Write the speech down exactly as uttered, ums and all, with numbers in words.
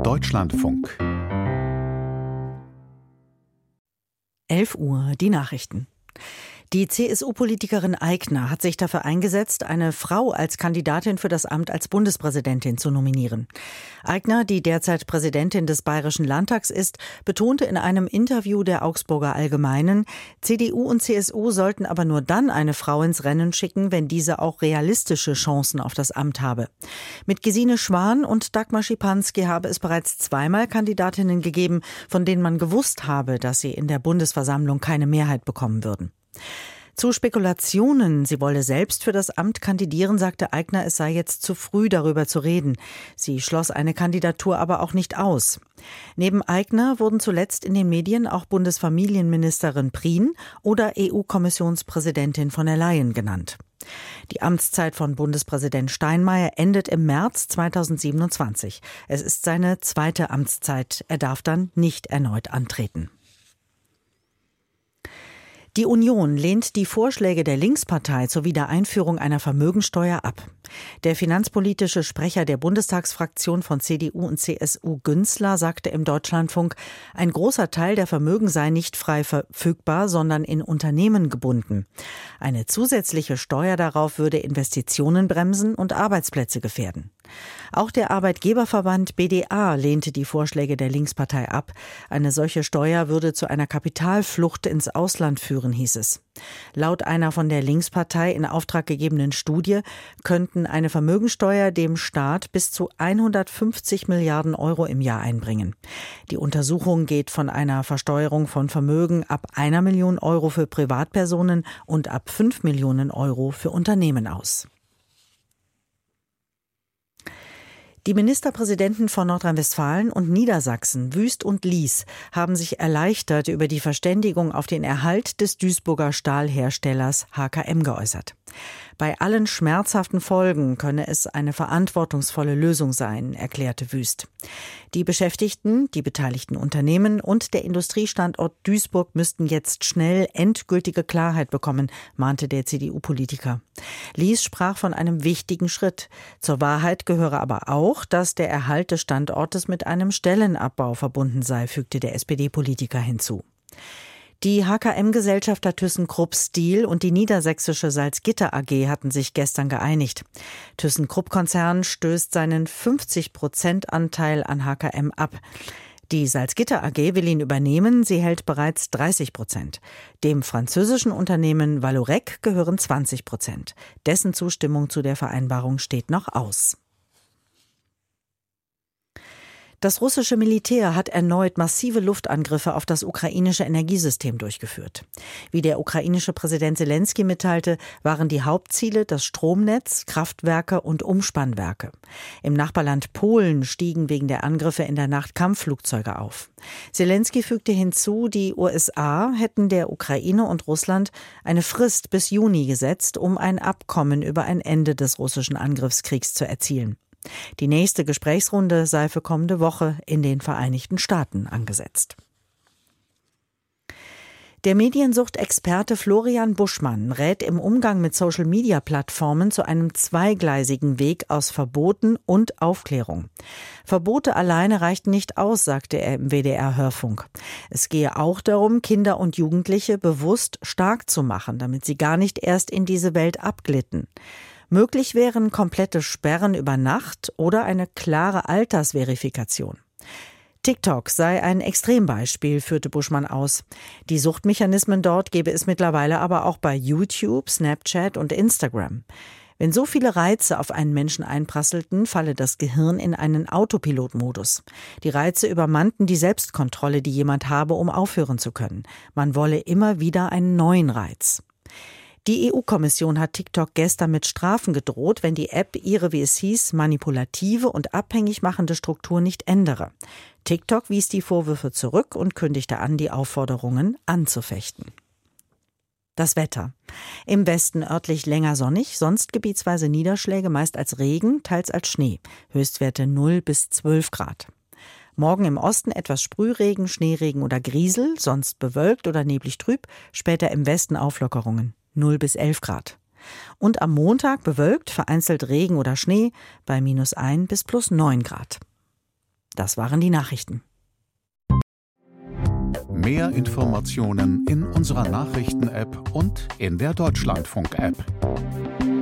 Deutschlandfunk. elf Uhr, die Nachrichten. Die C S U-Politikerin Aigner hat sich dafür eingesetzt, eine Frau als Kandidatin für das Amt als Bundespräsidentin zu nominieren. Aigner, die derzeit Präsidentin des Bayerischen Landtags ist, betonte in einem Interview der Augsburger Allgemeinen, C D U und C S U sollten aber nur dann eine Frau ins Rennen schicken, wenn diese auch realistische Chancen auf das Amt habe. Mit Gesine Schwan und Dagmar Schipanski habe es bereits zweimal Kandidatinnen gegeben, von denen man gewusst habe, dass sie in der Bundesversammlung keine Mehrheit bekommen würden. Zu Spekulationen, sie wolle selbst für das Amt kandidieren, sagte Aigner, es sei jetzt zu früh, darüber zu reden. Sie schloss eine Kandidatur aber auch nicht aus. Neben Aigner wurden zuletzt in den Medien auch Bundesfamilienministerin Prien oder E U-Kommissionspräsidentin von der Leyen genannt. Die Amtszeit von Bundespräsident Steinmeier endet im März zweitausendsiebenundzwanzig. Es ist seine zweite Amtszeit. Er darf dann nicht erneut antreten. Die Union lehnt die Vorschläge der Linkspartei zur Wiedereinführung einer Vermögensteuer ab. Der finanzpolitische Sprecher der Bundestagsfraktion von C D U und C S U, Günzler, sagte im Deutschlandfunk, ein großer Teil der Vermögen sei nicht frei verfügbar, sondern in Unternehmen gebunden. Eine zusätzliche Steuer darauf würde Investitionen bremsen und Arbeitsplätze gefährden. Auch der Arbeitgeberverband B D A lehnte die Vorschläge der Linkspartei ab. Eine solche Steuer würde zu einer Kapitalflucht ins Ausland führen, hieß es. Laut einer von der Linkspartei in Auftrag gegebenen Studie könnten eine Vermögensteuer dem Staat bis zu hundertfünfzig Milliarden Euro im Jahr einbringen. Die Untersuchung geht von einer Versteuerung von Vermögen ab einer Million Euro für Privatpersonen und ab fünf Millionen Euro für Unternehmen aus. Die Ministerpräsidenten von Nordrhein-Westfalen und Niedersachsen, Wüst und Lies, haben sich erleichtert über die Verständigung auf den Erhalt des Duisburger Stahlherstellers H K M geäußert. Bei allen schmerzhaften Folgen könne es eine verantwortungsvolle Lösung sein, erklärte Wüst. Die Beschäftigten, die beteiligten Unternehmen und der Industriestandort Duisburg müssten jetzt schnell endgültige Klarheit bekommen, mahnte der C D U-Politiker. Lies sprach von einem wichtigen Schritt. Zur Wahrheit gehöre aber auch, dass der Erhalt des Standortes mit einem Stellenabbau verbunden sei, fügte der S P D-Politiker hinzu. Die H K M-Gesellschafter ThyssenKrupp Steel und die niedersächsische Salzgitter A G hatten sich gestern geeinigt. ThyssenKrupp-Konzern stößt seinen fünfzig Prozent Anteil an H K M ab. Die Salzgitter A G will ihn übernehmen, sie hält bereits dreißig Prozent. Dem französischen Unternehmen Vallourec gehören zwanzig Prozent. Dessen Zustimmung zu der Vereinbarung steht noch aus. Das russische Militär hat erneut massive Luftangriffe auf das ukrainische Energiesystem durchgeführt. Wie der ukrainische Präsident Selenskyj mitteilte, waren die Hauptziele das Stromnetz, Kraftwerke und Umspannwerke. Im Nachbarland Polen stiegen wegen der Angriffe in der Nacht Kampfflugzeuge auf. Selenskyj fügte hinzu, die U S A hätten der Ukraine und Russland eine Frist bis Juni gesetzt, um ein Abkommen über ein Ende des russischen Angriffskriegs zu erzielen. Die nächste Gesprächsrunde sei für kommende Woche in den Vereinigten Staaten angesetzt. Der Mediensuchtexperte Florian Buschmann rät im Umgang mit Social-Media-Plattformen zu einem zweigleisigen Weg aus Verboten und Aufklärung. Verbote alleine reichten nicht aus, sagte er im W D R-Hörfunk. Es gehe auch darum, Kinder und Jugendliche bewusst stark zu machen, damit sie gar nicht erst in diese Welt abglitten. Möglich wären komplette Sperren über Nacht oder eine klare Altersverifikation. TikTok sei ein Extrembeispiel, führte Buschmann aus. Die Suchtmechanismen dort gebe es mittlerweile aber auch bei YouTube, Snapchat und Instagram. Wenn so viele Reize auf einen Menschen einprasselten, falle das Gehirn in einen Autopilotmodus. Die Reize übermannten die Selbstkontrolle, die jemand habe, um aufhören zu können. Man wolle immer wieder einen neuen Reiz. Die E U-Kommission hat TikTok gestern mit Strafen gedroht, wenn die App ihre, wie es hieß, manipulative und abhängig machende Struktur nicht ändere. TikTok wies die Vorwürfe zurück und kündigte an, die Aufforderungen anzufechten. Das Wetter. Im Westen örtlich länger sonnig, sonst gebietsweise Niederschläge, meist als Regen, teils als Schnee. Höchstwerte null bis zwölf Grad. Morgen im Osten etwas Sprühregen, Schneeregen oder Griesel, sonst bewölkt oder neblig trüb, später im Westen Auflockerungen. null bis elf Grad. Und am Montag bewölkt, vereinzelt Regen oder Schnee bei minus eins bis plus neun Grad. Das waren die Nachrichten. Mehr Informationen in unserer Nachrichten-App und in der Deutschlandfunk-App.